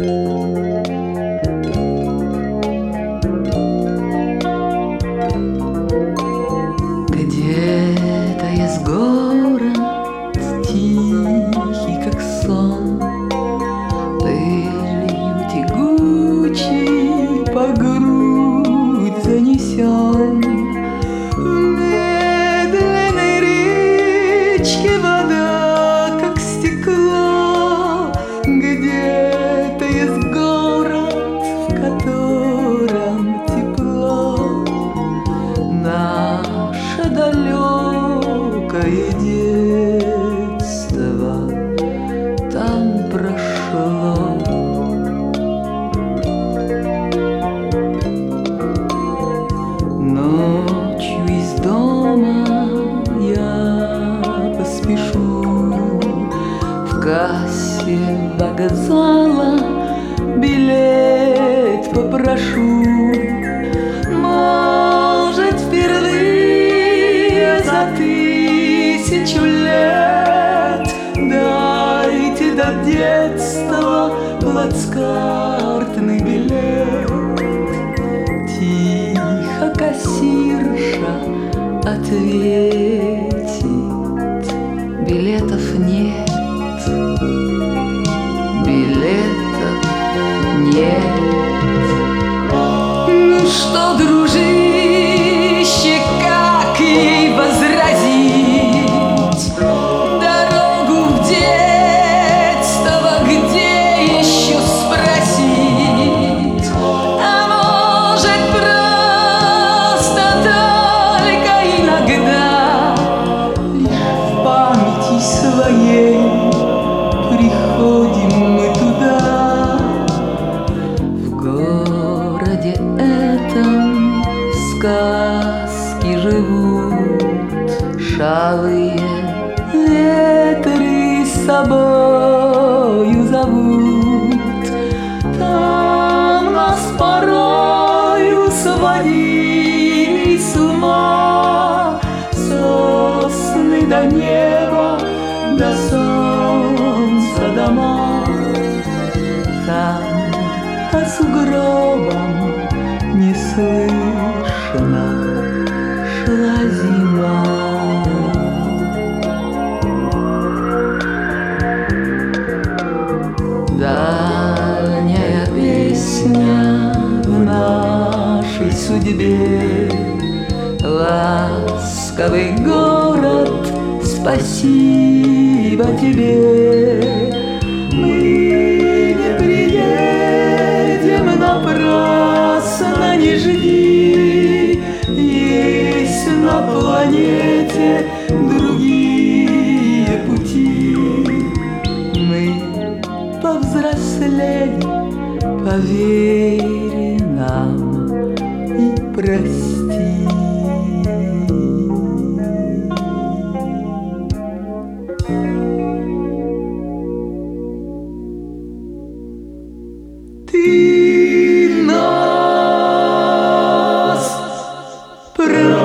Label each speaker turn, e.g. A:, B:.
A: Где-то есть город тихий, как сон, пылью тягучей по грудь занесен. В медленной речке вода, как стекло. Где-то есть город, в котором тепло. Наше далекое детство там прошло. Ночью из дома я поспешу, в кассе вокзала билет попрошу. Может, впервые за 1000 лет дайте до детства плацкартный билет. Тихо кассирша ответит: билетов нет, билетов нет. Ну что, дружище, как ей возразить? Дорогу в детство где еще спросить? А может, просто только иногда лишь в памяти своей приходим мы туда. В городе этом сказки живут, шалые ветры с собою зовут. Там нас порою сводили с ума сосны до неба, до солнца дома. Там по сугробам неслышно шла зима. Дальняя песня в нашей судьбе, ласковый город, спасибо тебе. Мы не приедем напрасно, не жди, есть на планете другие пути. Мы повзрослели, поверь нам и прости. Ты нас прости.